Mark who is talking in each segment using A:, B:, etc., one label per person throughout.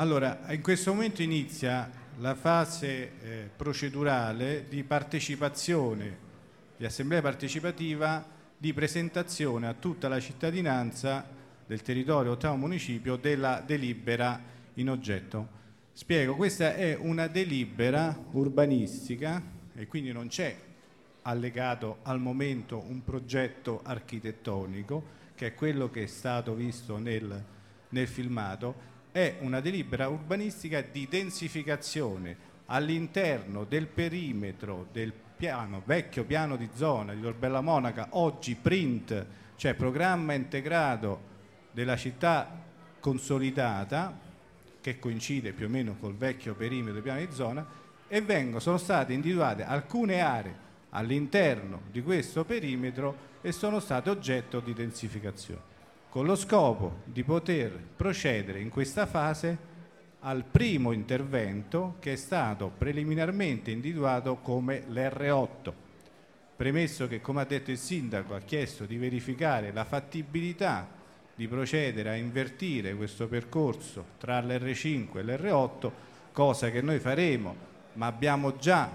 A: Allora, in questo momento inizia la fase procedurale di partecipazione, di assemblea partecipativa, di presentazione a tutta la cittadinanza del territorio ottavo municipio della delibera in oggetto. Spiego, questa è una delibera urbanistica e quindi non c'è allegato al momento un progetto architettonico, che è quello che è stato visto nel filmato. È una delibera urbanistica di densificazione all'interno del perimetro del vecchio piano di zona di Tor Bella Monaca, oggi PRINT, cioè programma integrato della città consolidata, che coincide più o meno col vecchio perimetro del piano di zona, e sono state individuate alcune aree all'interno di questo perimetro e sono state oggetto di densificazione, con lo scopo di poter procedere in questa fase al primo intervento, che è stato preliminarmente individuato come l'R8. Premesso che, come ha detto il sindaco, ha chiesto di verificare la fattibilità di procedere a invertire questo percorso tra l'R5 e l'R8, cosa che noi faremo, ma abbiamo già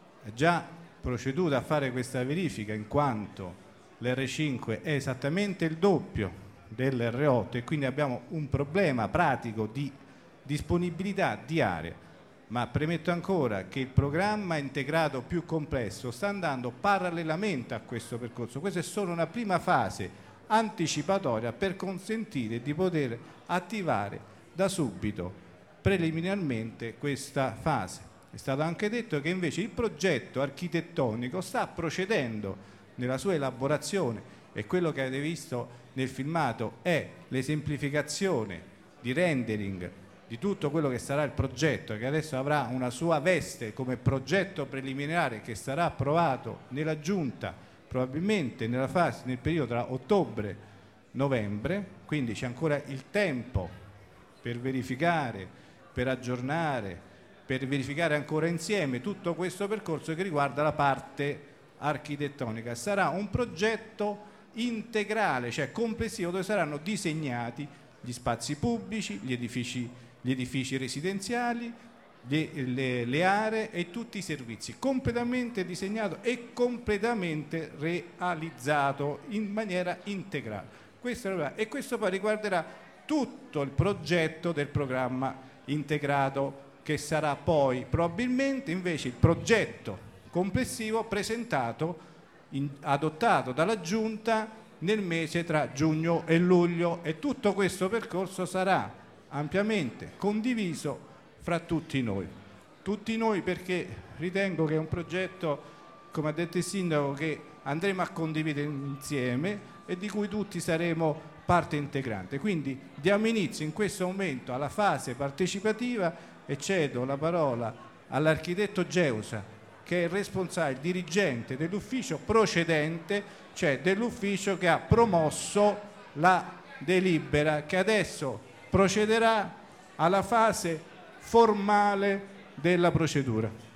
A: proceduto a fare questa verifica, in quanto l'R5 è esattamente il doppio dell'R8 e quindi abbiamo un problema pratico di disponibilità di aree. Ma premetto ancora che il programma integrato più complesso sta andando parallelamente a questo percorso. Questa è solo una prima fase anticipatoria per consentire di poter attivare da subito preliminarmente questa fase. È stato anche detto che invece il progetto architettonico sta procedendo nella sua elaborazione e quello che avete visto nel filmato è l'esemplificazione di rendering di tutto quello che sarà il progetto, che adesso avrà una sua veste come progetto preliminare che sarà approvato nella Giunta probabilmente nel periodo tra ottobre e novembre, quindi c'è ancora il tempo per verificare, per aggiornare, per verificare ancora insieme tutto questo percorso che riguarda la parte architettonica. Sarà un progetto integrale, cioè complessivo, dove saranno disegnati gli spazi pubblici, gli edifici residenziali, le aree e tutti i servizi, completamente disegnato e completamente realizzato in maniera integrale. E questo poi riguarderà tutto il progetto del programma integrato, che sarà poi probabilmente invece il progetto complessivo presentato, adottato dalla Giunta nel mese tra giugno e luglio, e tutto questo percorso sarà ampiamente condiviso fra tutti noi, perché ritengo che è un progetto, come ha detto il sindaco, che andremo a condividere insieme e di cui tutti saremo parte integrante. Quindi diamo inizio in questo momento alla fase partecipativa e cedo la parola all'architetto Geusa, che è il responsabile, il dirigente dell'ufficio procedente, cioè dell'ufficio che ha promosso la delibera, che adesso procederà alla fase formale della procedura.